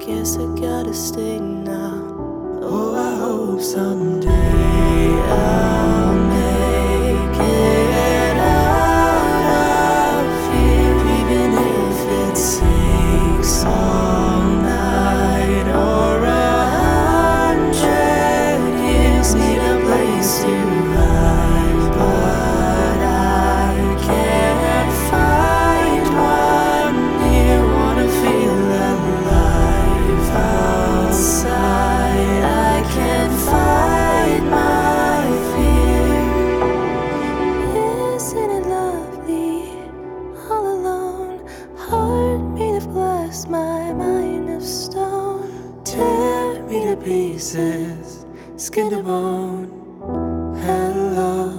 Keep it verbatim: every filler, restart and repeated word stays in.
guess I gotta stay now. Oh, I hope someday I'll make it out of here, even if it takes all night or a hundred years. Need a place to hide, but I can't find one here. Wanna feel alive outside. I can't fight my fear. Isn't it lovely, all alone? Heart made of glass, my mind of stone. Tear me to pieces, skin to bone. Hello.